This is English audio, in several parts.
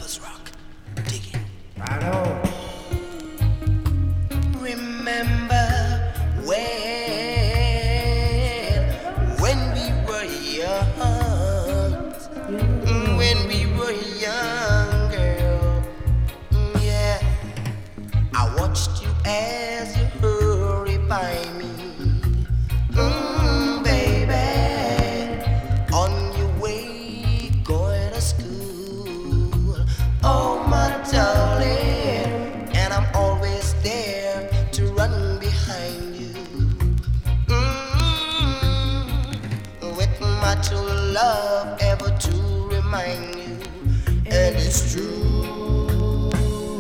Brothers Rock. Dig it. I know. Remember when we were young, when we were young, girl. Yeah, I watched you as you hurried by me, baby, on your way going to school. Oh, my darling, and I'm always there to run behind you, with my true love ever to remind you, and it's true.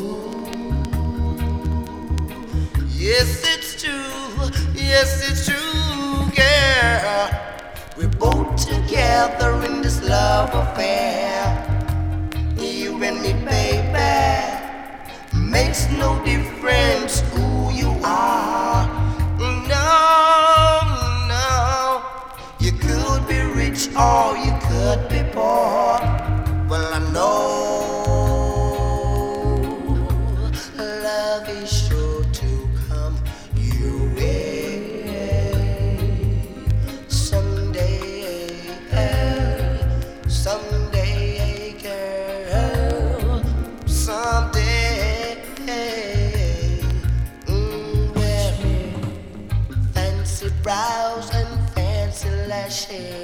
Yes, it's true. Yes, it's true, girl. We're both together in this love affair. You and me, baby. Makes no difference who you are. No, no. You could be rich or you could be poor. Well, I know love is sure to come your way someday, someday, girl, someday. Well, fancy brows and fancy lashes,